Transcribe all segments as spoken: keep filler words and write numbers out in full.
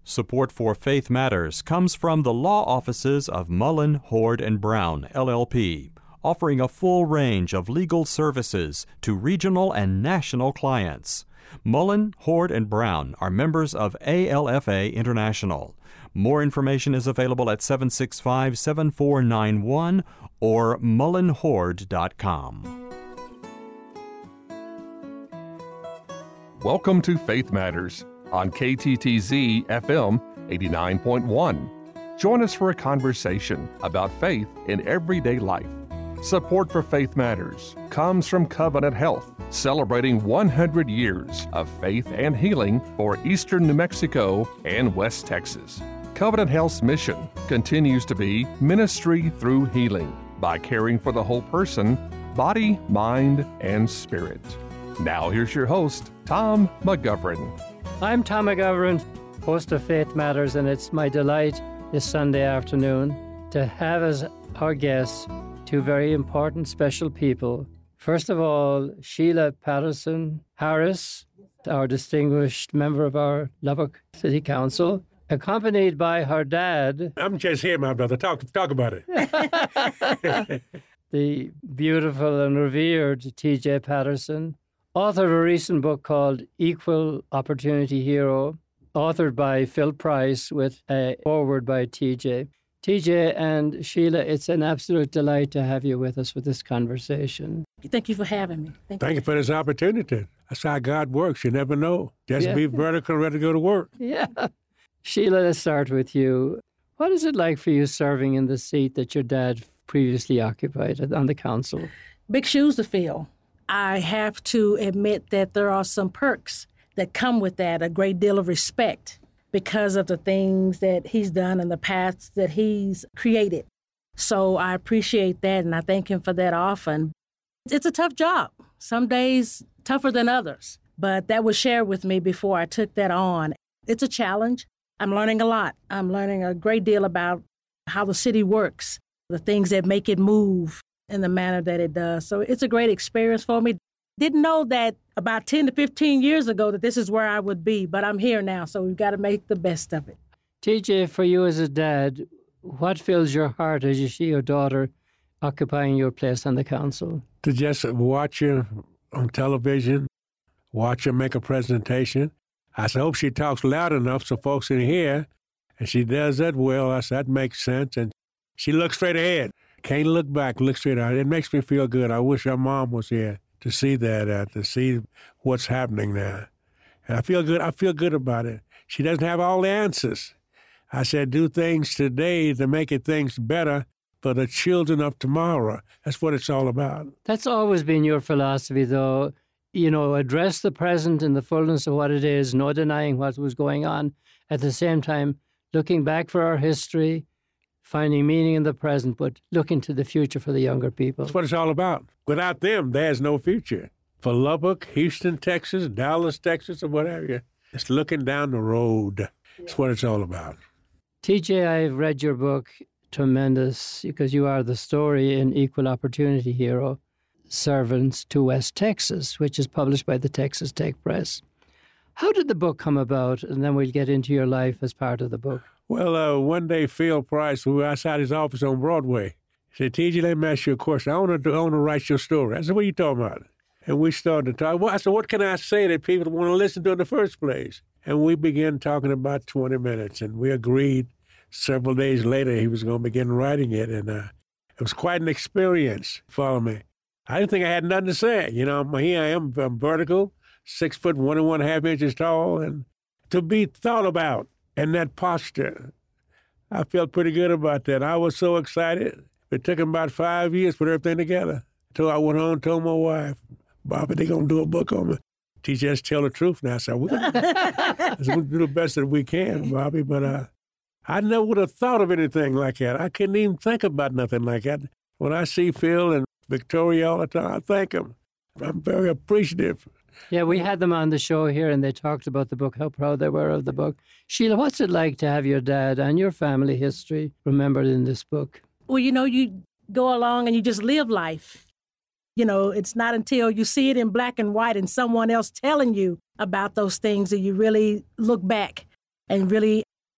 Support for Faith Matters comes from the law offices of Mullen, Hord and Brown, L L P, offering a full range of legal services to regional and national clients. Mullen, Hord and Brown are members of A L F A International. More information is available at seven six five, seven four nine one or mullen hord dot com. Welcome to Faith Matters on K T T Z F M eighty-nine point one. Join us for a conversation about faith in everyday life. Support for Faith Matters comes from Covenant Health, celebrating one hundred years of faith and healing for Eastern New Mexico and West Texas. Covenant Health's mission continues to be ministry through healing by caring for the whole person, body, mind, and spirit. Now here's your host, Tom McGovern. I'm Tom McGovern, host of Faith Matters, and it's my delight this Sunday afternoon to have as our guests two very important, special people. First of all, Sheila Patterson Harris, our distinguished member of our Lubbock City Council, accompanied by her dad. I'm just here, my brother. Talk, talk about it. The beautiful and revered T J Patterson, author of a recent book called Equal Opportunity Hero, authored by Phil Price with a foreword by T J. T J and Sheila, it's an absolute delight to have you with us for this conversation. Thank you for having me. Thank, Thank you. you for this opportunity. That's how God works. You never know. Just Yeah. be vertical, ready to go to work. Yeah. Sheila, let's start with you. What is it like for you serving in the seat that your dad previously occupied on the council? Big shoes to fill. I have to admit that there are some perks that come with that, a great deal of respect because of the things that he's done and the paths that he's created. So I appreciate that, and I thank him for that often. It's a tough job, some days tougher than others, but that was shared with me before I took that on. It's a challenge. I'm learning a lot. I'm learning a great deal about how the city works, the things that make it move in the manner that it does. So it's a great experience for me. Didn't know that about ten to fifteen years ago that this is where I would be, but I'm here now, so we've got to make the best of it. T J, for you as a dad, what fills your heart as you see your daughter occupying your place on the council? To just watch her on television, watch her make a presentation. I said, I hope she talks loud enough so folks can hear, and she does that well. I said, that makes sense. And she looks straight ahead. Can't look back, look straight ahead. It makes me feel good. I wish her mom was here to see that, uh, to see what's happening now. And I feel good. I feel good about it. She doesn't have all the answers. I said, do things today to make it things better for the children of tomorrow. That's what it's all about. That's always been your philosophy, though. You know, address the present in the fullness of what it is, no denying what was going on. At the same time, looking back for our history, finding meaning in the present, but looking to the future for the younger people. That's what it's all about. Without them, there's no future. For Lubbock, Houston, Texas, Dallas, Texas, or whatever, it's looking down the road. That's what it's all about. T J, I've read your book, tremendous, because you are the story in Equal Opportunity Hero, Servants to West Texas, which is published by the Texas Tech Press. How did the book come about? And then we'll get into your life as part of the book. Well, uh, one day Phil Price, who was outside his office on Broadway, said, T J, let me ask you a question. I want to I want to write your story. I said, what are you talking about? And we started to talk. Well, I said, what can I say that people want to listen to in the first place? And we began talking about twenty minutes, and we agreed several days later he was going to begin writing it. And uh, it was quite an experience. Follow me. I didn't think I had nothing to say. You know, here I am, I'm vertical, six foot one and one half inches tall, and to be thought about in that posture, I felt pretty good about that. I was so excited. It took him about five years to put everything together. So I went home and told my wife, Bobby, they're going to do a book on me. T J, just tell the truth now. So we're going to do the best that we can, Bobby. But uh, I never would have thought of anything like that. I couldn't even think about nothing like that. When I see Phil and Victoria all the time, I thank them. I'm very appreciative. Yeah, we had them on the show here, and they talked about the book, how proud they were of the book. Sheila, what's it like to have your dad and your family history remembered in this book? Well, you know, you go along and you just live life. You know, it's not until you see it in black and white and someone else telling you about those things that you really look back and really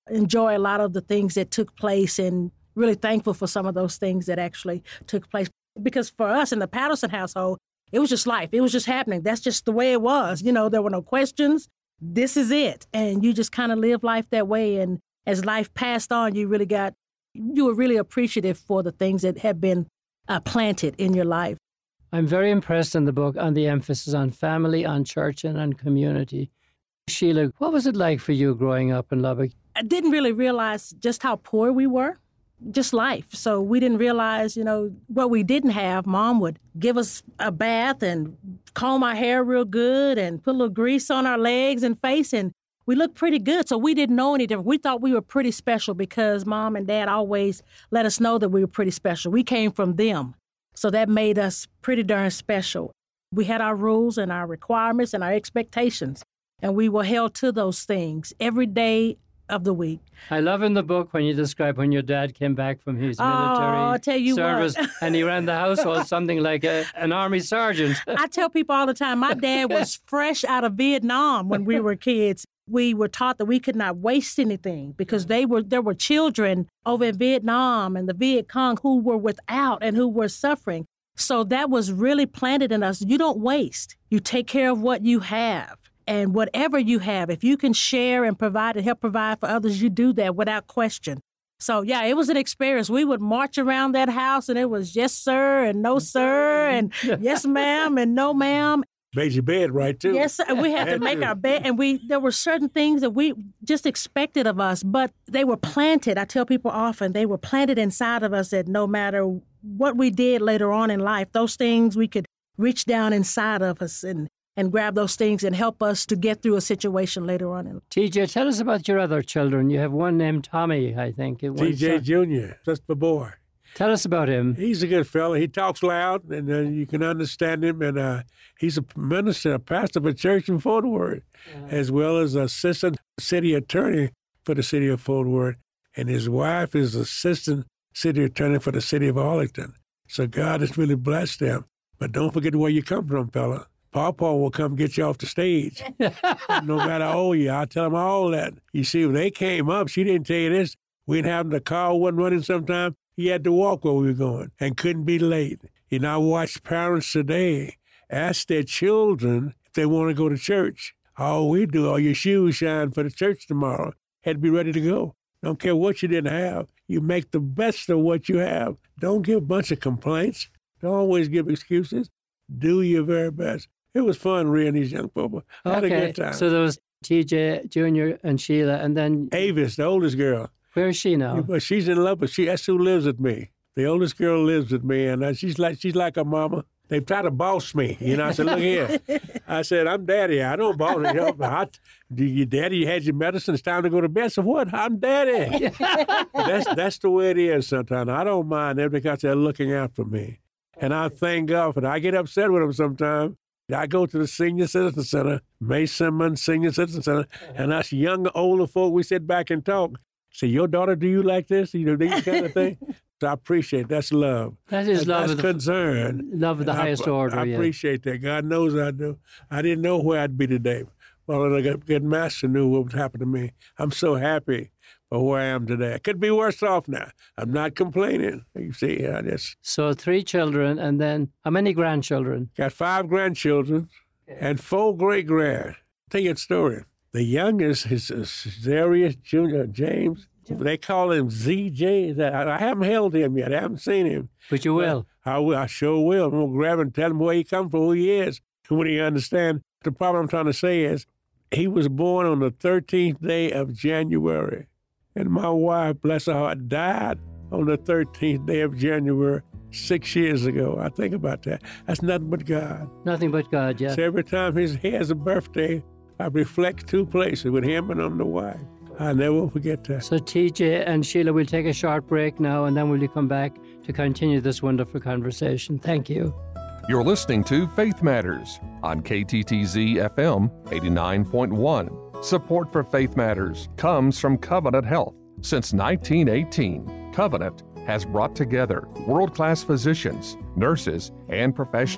enjoy a lot of the things that took place and really thankful for some of those things that actually took place. Because for us in the Patterson household, it was just life. It was just happening. That's just the way it was. You know, there were no questions. This is it. And you just kind of live life that way. And as life passed on, you really got, you were really appreciative for the things that have been uh, planted in your life. I'm very impressed in the book on the emphasis on family, on church, and on community. Sheila, what was it like for you growing up in Lubbock? I didn't really realize just how poor we were, just life. So we didn't realize, you know, what we didn't have. Mom would give us a bath and comb our hair real good and put a little grease on our legs and face, and we looked pretty good. So we didn't know any different. We thought we were pretty special because Mom and Dad always let us know that we were pretty special. We came from them. So that made us pretty darn special. We had our rules and our requirements and our expectations, and we were held to those things every day of the week. I love in the book when you describe when your dad came back from his military oh, I'll tell you service what. and he ran the household something like a, an army sergeant. I tell people all the time, my dad was fresh out of Vietnam when we were kids. We were taught that we could not waste anything because they were there were children over in Vietnam and the Viet Cong who were without and who were suffering. So that was really planted in us. You don't waste. You take care of what you have. And whatever you have, if you can share and provide and help provide for others, you do that without question. So, yeah, it was an experience. We would march around that house, and it was yes, sir, and no, sir, and yes, ma'am, and no, ma'am. Made your bed right, too. Yes, sir. We had to make our bed, and we there were certain things that we just expected of us, but they were planted. I tell people often, they were planted inside of us that no matter what we did later on in life, those things we could reach down inside of us and and grab those things and help us to get through a situation later on in life. T J, tell us about your other children. You have one named Tommy, I think. T J Junior, just the boy. Tell us about him. He's a good fella. He talks loud, and uh, you can understand him. And uh, he's a minister, a pastor of a church in Fort Worth, uh-huh. as well as assistant city attorney for the city of Fort Worth. And his wife is assistant city attorney for the city of Arlington. So God has really blessed them. But don't forget where you come from, fella. Pawpaw will come get you off the stage, no matter how old you are. I tell them all that. You see, when they came up, she didn't tell you this. We didn't have the car wasn't running sometime. He had to walk where we were going and couldn't be late. You know, I watch parents today ask their children if they want to go to church. All we do, all your shoes shine for the church tomorrow. Had to be ready to go. Don't care what you didn't have. You make the best of what you have. Don't give a bunch of complaints. Don't always give excuses. Do your very best. It was fun rearing these young people. I had okay. a good time. So there was T J Junior and Sheila, and then... Avis, the oldest girl. Where is she now? Well, she's in love with she. That's who lives with me. The oldest girl lives with me, and she's like she's like her mama. They try to boss me. You know, I said, look here. I said, I'm daddy. I don't boss you. Know, I, do your daddy had your medicine. It's time to go to bed. So what? I'm daddy. that's that's the way it is sometimes. I don't mind them because they're looking out for me. And I thank God for that. I get upset with them sometimes. I go to the Senior Citizen Center, Mason Senior Citizen Center, and us young, older folk, we sit back and talk. Say, your daughter, do you like this? You know, these kind of thing. So I appreciate it. That's love. That is love. That's of the, concern. Love of the and highest I, order. I yeah. appreciate that. God knows I do. I didn't know where I'd be today. Well, a good master knew what would happen to me. I'm so happy for where I am today. I could be worse off now. I'm not complaining. You see, I just... So three children, and then how many grandchildren? Got five grandchildren and four great-grand. Tell you a story. The youngest is Zarius Junior James. They call him Z J. I haven't held him yet. I haven't seen him. But you will. I will. I sure will. I'm going to grab him and tell him where he come from, who he is. When he understand. The problem I'm trying to say is he was born on the thirteenth day of January. And my wife, bless her heart, died on the thirteenth day of January six years ago. I think about that. That's nothing but God. Nothing but God, yeah. So every time his, he has a birthday, I reflect two places with him and on the wife. I never forget that. So T J and Sheila, we'll take a short break now, and then we'll come back to continue this wonderful conversation. Thank you. You're listening to Faith Matters on K T T Z F M eighty-nine point one. Support for Faith Matters comes from Covenant Health. Since nineteen eighteen, Covenant has brought together world-class physicians, nurses, and professionals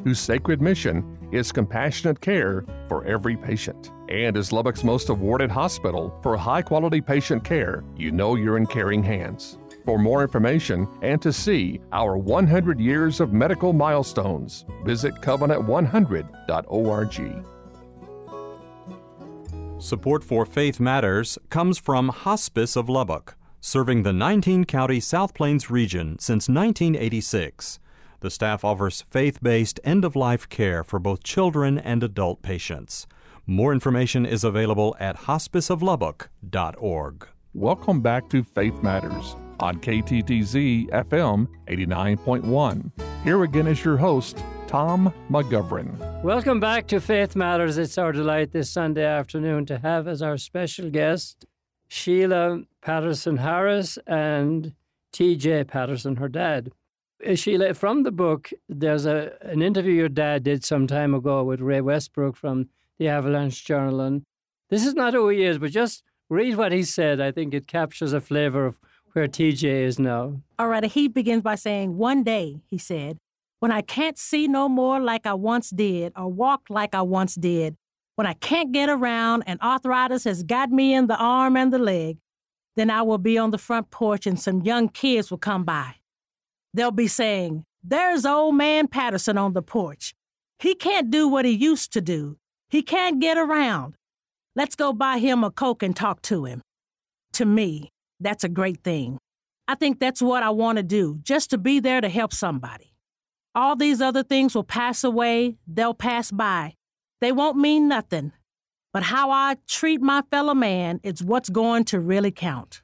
whose sacred mission is compassionate care for every patient. And as Lubbock's most awarded hospital for high-quality patient care, you know you're in caring hands. For more information and to see our one hundred years of medical milestones, visit covenant one hundred dot org. Support for Faith Matters comes from Hospice of Lubbock, serving the nineteen-county South Plains region since nineteen eighty-six. The staff offers faith-based end-of-life care for both children and adult patients. More information is available at hospice of lubbock dot org. Welcome back to Faith Matters on K T T Z F M eighty-nine point one. Here again is your host, Tom McGovern. Welcome back to Faith Matters. It's our delight this Sunday afternoon to have as our special guest Sheila Patterson Harris and T J Patterson, her dad. Uh, Sheila, from the book, there's a an interview your dad did some time ago with Ray Westbrook from the Avalanche Journal. And this is not who he is, but just read what he said. I think it captures a flavor of where T J is now. All right, he begins by saying, "One day," he said, "when I can't see no more like I once did or walk like I once did, when I can't get around and arthritis has got me in the arm and the leg, then I will be on the front porch and some young kids will come by. They'll be saying, 'There's old man Patterson on the porch. He can't do what he used to do. He can't get around. Let's go buy him a Coke and talk to him.' To me, that's a great thing. I think that's what I want to do, just to be there to help somebody. All these other things will pass away. They'll pass by. They won't mean nothing. But how I treat my fellow man is what's going to really count."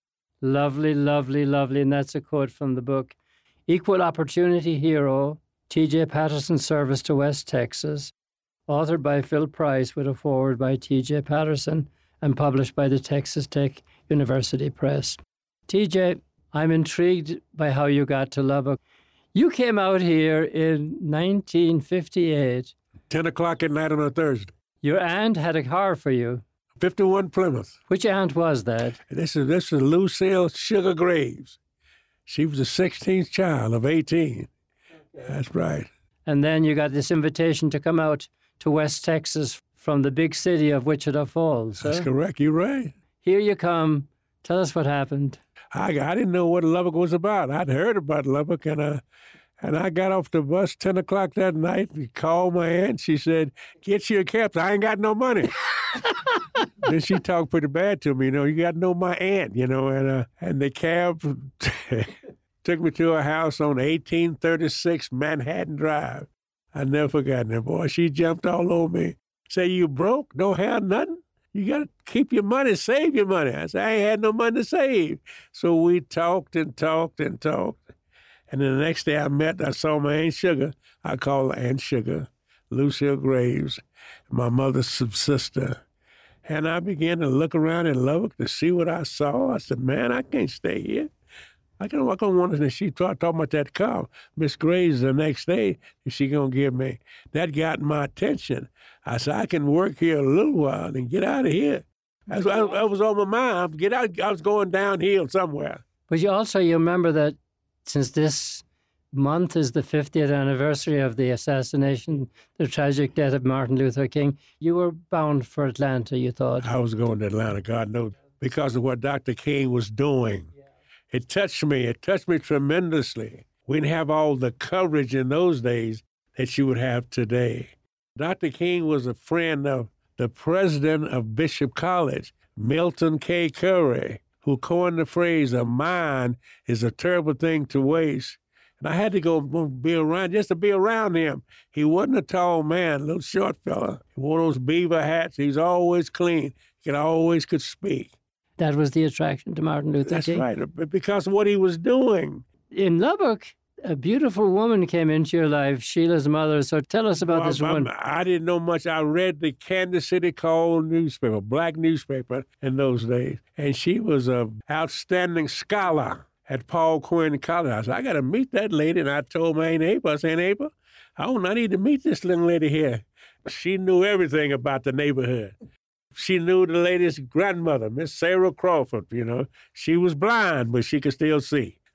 Lovely, lovely, lovely. And that's a quote from the book. Equal Opportunity Hero, T J Patterson's Service to West Texas, authored by Phil Price with a foreword by T J Patterson and published by the Texas Tech University Press. T J, I'm intrigued by how you got to Lubbock. You came out here in nineteen fifty-eight. ten o'clock at night on a Thursday. Your aunt had a car for you. fifty-one Plymouth. Which aunt was that? This is this is Lucille Sugar Graves. She was the sixteenth child of eighteen. Okay. That's right. And then you got this invitation to come out to West Texas from the big city of Wichita Falls. That's huh? correct. You're right. Here you come. Tell us what happened. I, I didn't know what Lubbock was about. I'd heard about Lubbock, and uh, and I got off the bus ten o'clock that night. We called my aunt. She said, "Get you a cab." I ain't got no money. Then she talked pretty bad to me. You know, you got to know my aunt, you know, and uh, and the cab took me to a house on eighteen thirty-six Manhattan Drive. I never forgotten that, boy. She jumped all over me. Say, "You broke? Don't have nothing? You got to keep your money, save your money." I said, "I ain't had no money to save." So we talked and talked and talked. And then the next day I met, I saw my Aunt Sugar. I called her Aunt Sugar, Lucille Graves, my mother's sister. And I began to look around in Lubbock to see what I saw. I said, "Man, I can't stay here. I can I can wonder if she started talking about that car. Miss Graves the next day, is she gonna give me?" That got my attention. I said, "I can work here a little while and get out of here." That's what I, I was on my mind. Get out. I was going downhill somewhere. But you also you remember that since this month is the fiftieth anniversary of the assassination, the tragic death of Martin Luther King, you were bound for Atlanta, you thought. I was going to Atlanta, God knows, because of what Doctor King was doing. It touched me. It touched me tremendously. We didn't have all the coverage in those days that you would have today. Doctor King was a friend of the president of Bishop College, Milton K. Curry, who coined the phrase, "A mind is a terrible thing to waste." And I had to go be around, just to be around him. He wasn't a tall man, a little short fella. He wore those beaver hats. He's always clean. He could always could speak. That was the attraction to Martin Luther That's King. That's right, because of what he was doing. In Lubbock, a beautiful woman came into your life, Sheila's mother. So tell us about well, this I'm, woman. I didn't know much. I read the Kansas City Call newspaper, black newspaper in those days. And she was an outstanding scholar at Paul Quinn College. I said, "I got to meet that lady." And I told my Aunt Abel, I said, "Aunt Abel, I don't I need to meet this little lady here." She knew everything about the neighborhood. She knew the lady's grandmother, Miss Sarah Crawford, you know. She was blind, but she could still see.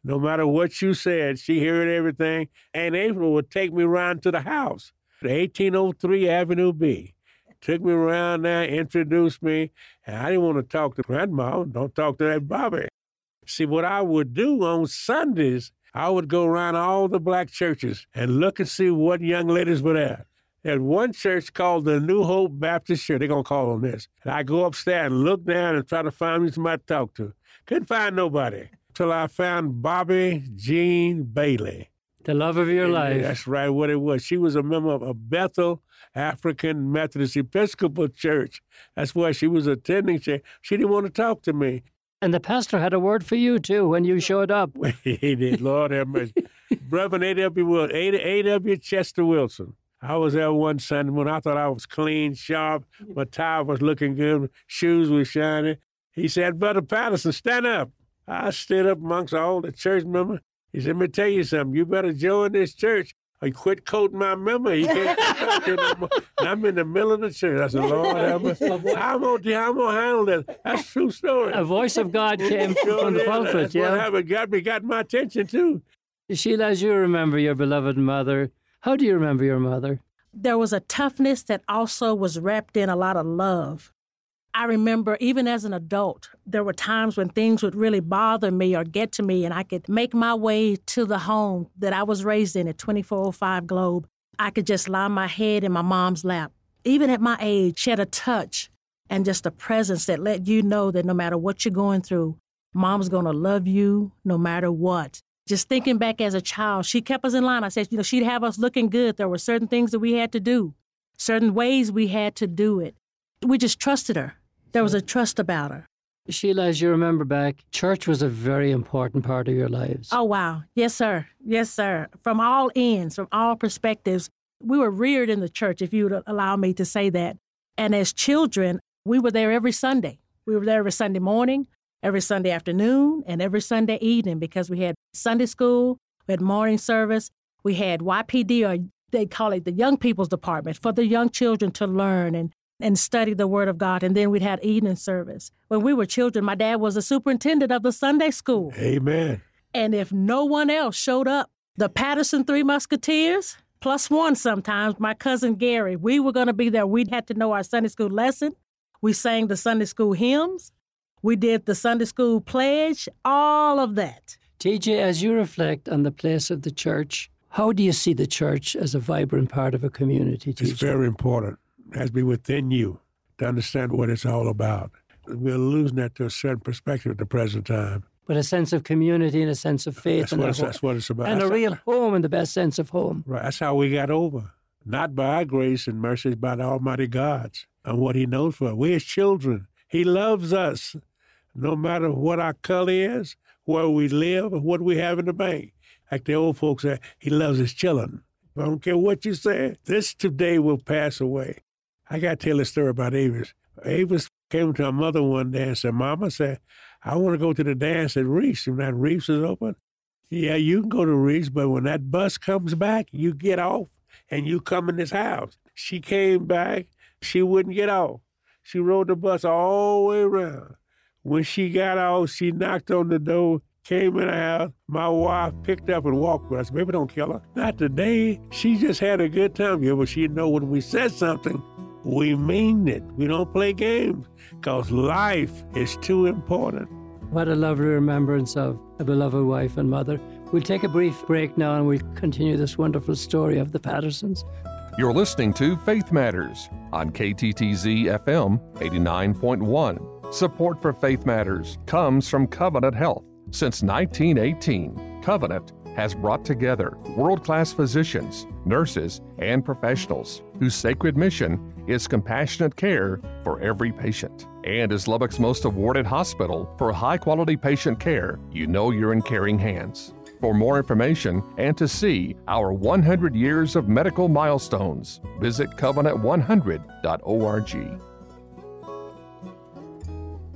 No matter what you said, she heard everything. Aunt April would take me around to the house, eighteen oh three Avenue B. Took me around there, introduced me, and I didn't want to talk to Grandma. Don't talk to that Bobby. See, what I would do on Sundays, I would go around all the black churches and look and see what young ladies were there. There's one church called the New Hope Baptist Church. They're going to call on this. And I go upstairs and look down and try to find me somebody to talk to. Couldn't find nobody till I found Bobby Jean Bailey. The love of your And life. That's right, what it was. She was a member of Bethel African Methodist Episcopal Church. That's where she was attending. She, she didn't want to talk to me. And the pastor had a word for you, too, when you showed up. He did, Lord have mercy. Reverend A W Wilson, A W Chester Wilson. I was there one Sunday when I thought I was clean, sharp, my tie was looking good, shoes were shining. He said, Brother Patterson, stand up. I stood up amongst all the church members. He said, let me tell you something. You better join this church or you quit quoting my member. You can't talk to no more. And I'm in the middle of the church. I said, Lord, have mercy. How am I going to handle this? That's a true story. A voice of God came from the pulpit, That's yeah. what happened. Got me, got my attention, too. Sheila, as you remember your beloved mother, how do you remember your mother? There was a toughness that also was wrapped in a lot of love. I remember even as an adult, there were times when things would really bother me or get to me, and I could make my way to the home that I was raised in at twenty-four oh five Globe. I could just lie my head in my mom's lap. Even at my age, she had a touch and just a presence that let you know that no matter what you're going through, Mom's going to love you no matter what. Just thinking back as a child, she kept us in line. I said, you know, she'd have us looking good. There were certain things that we had to do, certain ways we had to do it. We just trusted her. There was a trust about her. Sheila, as you remember back, church was a very important part of your lives. Oh, wow. Yes, sir. Yes, sir. From all ends, from all perspectives, we were reared in the church, if you would allow me to say that. And as children, we were there every Sunday. We were there every Sunday morning, every Sunday afternoon, and every Sunday evening because we had Sunday school, we had morning service, we had Y P D, or they call it the Young People's Department, for the young children to learn and, and study the Word of God. And then we'd have evening service. When we were children, my dad was the superintendent of the Sunday school. Amen. And if no one else showed up, the Patterson Three Musketeers, plus one sometimes, my cousin Gary, we were going to be there. We'd had to know our Sunday school lesson. We sang the Sunday school hymns. We did the Sunday school pledge, all of that. T J, as you reflect on the place of the church, how do you see the church as a vibrant part of a community, T J? It's very important. It has to be within you to understand what it's all about. We're losing that to a certain perspective at the present time. But a sense of community and a sense of faith. That's, and what a it's, ho- that's what it's about. And That's a real home in the best sense of home. Right. That's how we got over. Not by our grace and mercy, but by the Almighty God's and what He knows for us. We're His children. He loves us, no matter what our color is, where we live, or what we have in the bank. Like the old folks say, He loves His children. I don't care what you say. This today will pass away. I got to tell a story about Avis. Avis came to her mother one day and said, Mama said, I want to go to the dance at Reese. And that Reese is open. Yeah, you can go to Reese, but when that bus comes back, you get off and you come in this house. She came back. She wouldn't get off. She rode the bus all the way around. When she got off, she knocked on the door, came in the house. My wife picked up and walked with us. Baby, don't kill her. Not today. She just had a good time here, but she know when we said something, we mean it. We don't play games because life is too important. What a lovely remembrance of a beloved wife and mother. We'll take a brief break now and we'll continue this wonderful story of the Pattersons. You're listening to Faith Matters on K T T Z F M eighty-nine point one. Support for Faith Matters comes from Covenant Health. Since nineteen eighteen, Covenant has brought together world-class physicians, nurses, and professionals whose sacred mission is compassionate care for every patient. And as Lubbock's most awarded hospital for high-quality patient care, you know you're in caring hands. For more information and to see our one hundred years of medical milestones, visit covenant one hundred dot org.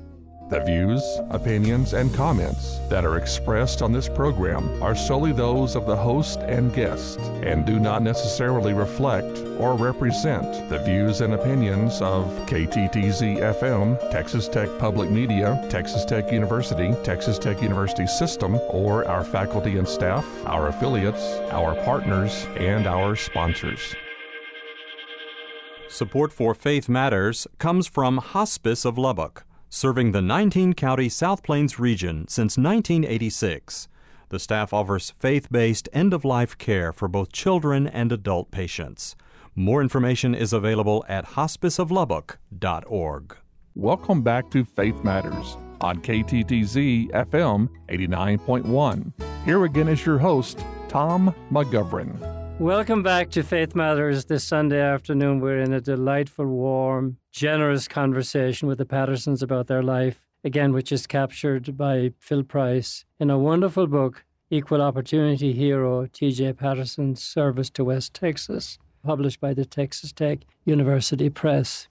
The views, opinions, and comments that are expressed on this program are solely those of the host and guest and do not necessarily reflect or represent the views and opinions of K T T Z F M, Texas Tech Public Media, Texas Tech University, Texas Tech University System, or our faculty and staff, our affiliates, our partners, and our sponsors. Support for Faith Matters comes from Hospice of Lubbock, serving the nineteen-county South Plains region since nineteen eighty-six. The staff offers faith-based end-of-life care for both children and adult patients. More information is available at hospice of lubbock dot org. Welcome back to Faith Matters on K T T Z F M eighty-nine point one. Here again is your host, Tom McGovern. Welcome back to Faith Matters this Sunday afternoon. We're in a delightful, warm, generous conversation with the Pattersons about their life, again, which is captured by Phil Price in a wonderful book, Equal Opportunity Hero, T J Patterson's Service to West Texas, published by the Texas Tech University Press.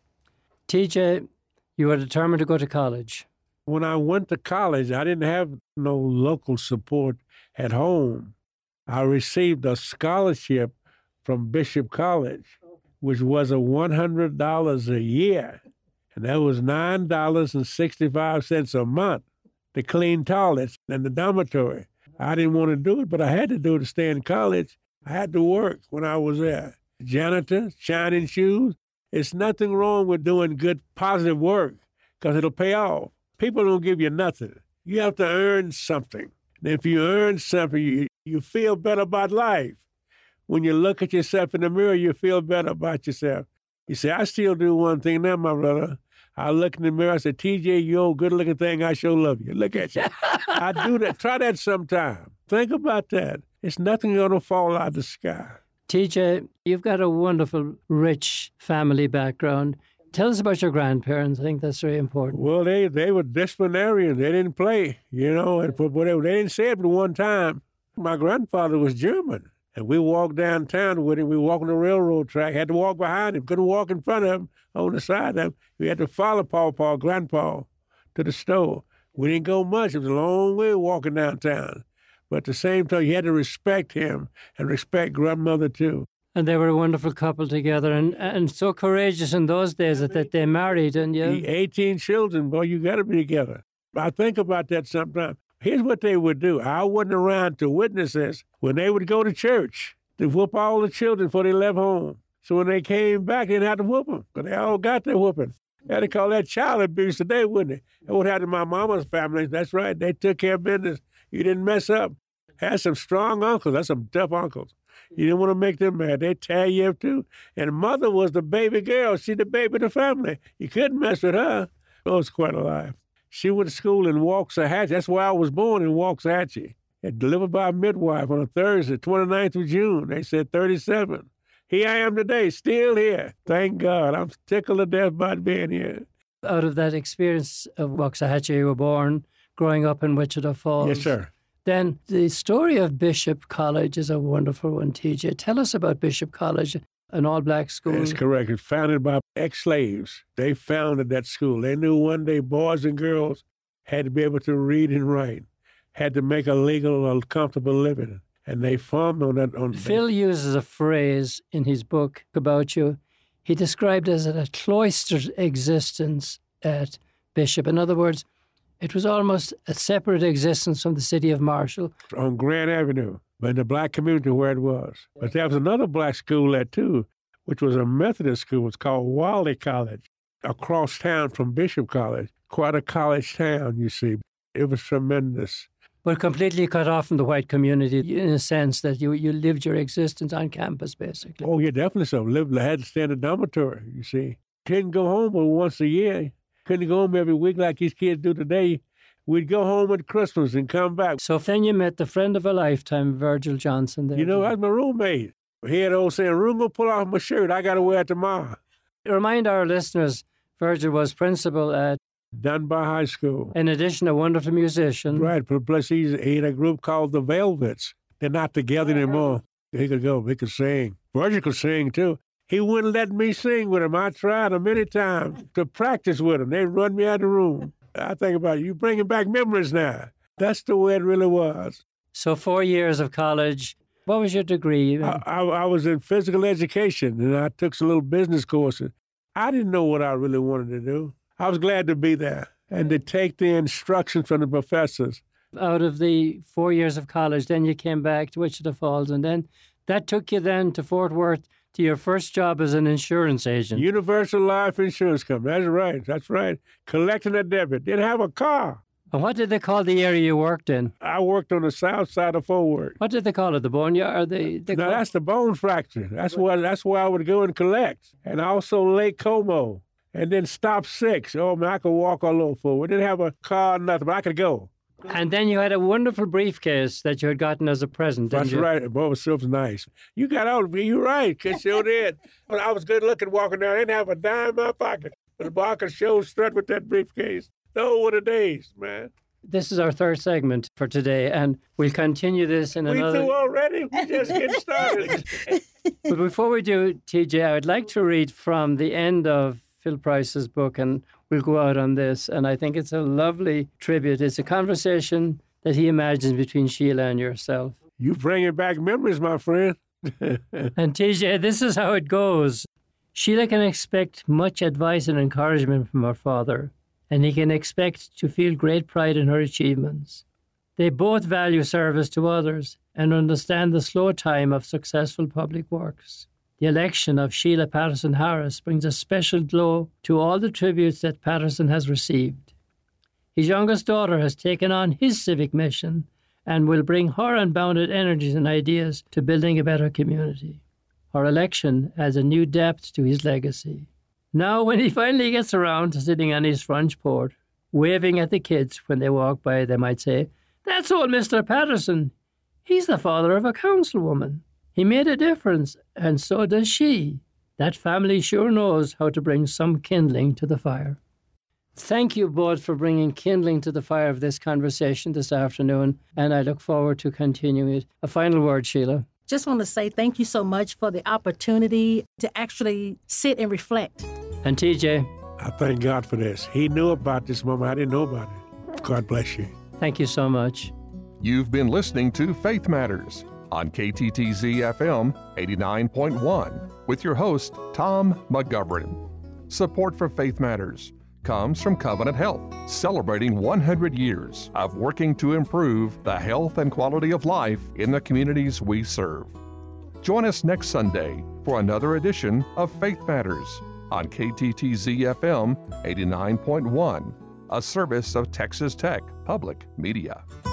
T J, you were determined to go to college. When I went to college, I didn't have no local support at home. I received a scholarship from Bishop College, which was a one hundred dollars a year, and that was nine dollars and sixty-five cents a month to clean toilets in the dormitory. I didn't want to do it, but I had to do it to stay in college. I had to work when I was there. Janitor, shining shoes. It's nothing wrong with doing good, positive work because it'll pay off. People don't give you nothing. You have to earn something. And if you earn something, you, you feel better about life. When you look at yourself in the mirror, you feel better about yourself. You say, I still do one thing now, my brother. I look in the mirror, I say, T J, you old good-looking thing, I sure love you. Look at you. I do that. Try that sometime. Think about that. It's nothing going to fall out of the sky. T J, you've got a wonderful, rich family background. Tell us about your grandparents. I think that's very important. Well, they, they were disciplinarians. They didn't play, you know, and for whatever. They didn't say it but one time. My grandfather was German, and we walked downtown with him. We walked on the railroad track. Had to walk behind him. Couldn't walk in front of him, on the side of him. We had to follow Paw Paw, Grandpa, to the store. We didn't go much. It was a long way walking downtown. But at the same time, you had to respect him and respect grandmother, too. And they were a wonderful couple together, and and so courageous in those days that, that they married, and you eighteen children, boy, you got to be together. I think about that sometimes. Here's what they would do. I wasn't around to witness this. When they would go to church, they whoop all the children before they left home. So when they came back, they didn't have to whoop them, because they all got their whooping. They had to call that child abuse today, wouldn't they? That's what happened to my mama's family. That's right. They took care of business. You didn't mess up. Had some strong uncles. That's some tough uncles. You didn't want to make them mad. They tear you up, too. And mother was the baby girl. She the baby of the family. You couldn't mess with her. Oh, it was quite a life. She went to school in Waxahachie. That's where I was born, in Waxahachie. And delivered by a midwife on a Thursday, twenty-ninth of June. They said thirty-seven. Here I am today, still here. Thank God. I'm tickled to death about being here. Out of that experience of Waxahachie, you were born, growing up in Wichita Falls. Yes, sir. Then the story of Bishop College is a wonderful one, T J. Tell us about Bishop College, an all-black school. That's correct. It's founded by ex-slaves. They founded that school. They knew one day boys and girls had to be able to read and write, had to make a legal or comfortable living, and they formed on that. On Phil that. uses a phrase in his book about you. He described it as a cloistered existence at Bishop. In other words, it was almost a separate existence from the city of Marshall. On Grand Avenue, but in the black community where it was. But there was another black school there, too, which was a Methodist school. It's called Wiley College, across town from Bishop College. Quite a college town, you see. It was tremendous. But completely cut off from the white community in a sense that you, you lived your existence on campus, basically. Oh, yeah, definitely so. Lived, had to stay in the dormitory, you see. Couldn't go home but once a year. Couldn't go home every week like these kids do today. We'd go home at Christmas and come back. So then you met the friend of a lifetime, Virgil Johnson. There. You know, that's my roommate. He had old saying, "Room gonna pull off my shirt. I got to wear it tomorrow." Remind our listeners, Virgil was principal at Dunbar High School. In addition, a wonderful musician. Right. Plus, he's, he had a group called the Velvets. They're not together anymore. He could go. He could sing. Virgil could sing, too. He wouldn't let me sing with him. I tried him many times to practice with him. They'd run me out of the room. I think about it. You bringing back memories now. That's the way it really was. So four years of college. What was your degree? I, I, I was in physical education, and I took some little business courses. I didn't know what I really wanted to do. I was glad to be there and to take the instructions from the professors. Out of the four years of college, then you came back to Wichita Falls, and then that took you then to Fort Worth to your first job as an insurance agent. Universal Life Insurance Company. That's right. That's right. Collecting a debit. Didn't have a car. And what did they call the area you worked in? I worked on the south side of Fort Worth. What did they call it? The boneyard? The, the no, that's the bone fracture. That's where that's where I would go and collect. And also Lake Como. And then Stop Six. Oh, man, I could walk all over Fort Worth. Didn't have a car, nothing, but I could go. And then you had a wonderful briefcase that you had gotten as a present, didn't That's you? right. Boy, it was nice. You got out of me. You're right. Cause sure did. I was good looking walking down. I didn't have a dime in my pocket. But the I could show strut with that briefcase. Those were the days, man. This is our third segment for today, and we'll continue this in we another... We through already? We just getting started. But before we do, T J, I would like to read from the end of Phil Price's book, and we'll go out on this. And I think it's a lovely tribute. It's a conversation that he imagines between Sheila and yourself. You bringing back memories, my friend. And T J, this is how it goes. Sheila can expect much advice and encouragement from her father, and he can expect to feel great pride in her achievements. They both value service to others and understand the slow time of successful public works. The election of Sheila Patterson Harris brings a special glow to all the tributes that Patterson has received. His youngest daughter has taken on his civic mission and will bring her unbounded energies and ideas to building a better community. Her election adds a new depth to his legacy. Now, when he finally gets around to sitting on his front porch, waving at the kids when they walk by, they might say, "That's old Mister Patterson. He's the father of a councilwoman. He made a difference, and so does she. That family sure knows how to bring some kindling to the fire." Thank you both for bringing kindling to the fire of this conversation this afternoon, and I look forward to continuing it. A final word, Sheila. Just want to say thank you so much for the opportunity to actually sit and reflect. And T J? I thank God for this. He knew about this moment. I didn't know about it. God bless you. Thank you so much. You've been listening to Faith Matters on K T T Z F M eighty-nine point one with your host, Tom McGovern. Support for Faith Matters comes from Covenant Health, celebrating one hundred years of working to improve the health and quality of life in the communities we serve. Join us next Sunday for another edition of Faith Matters on K T T Z F M eighty-nine point one, a service of Texas Tech Public Media.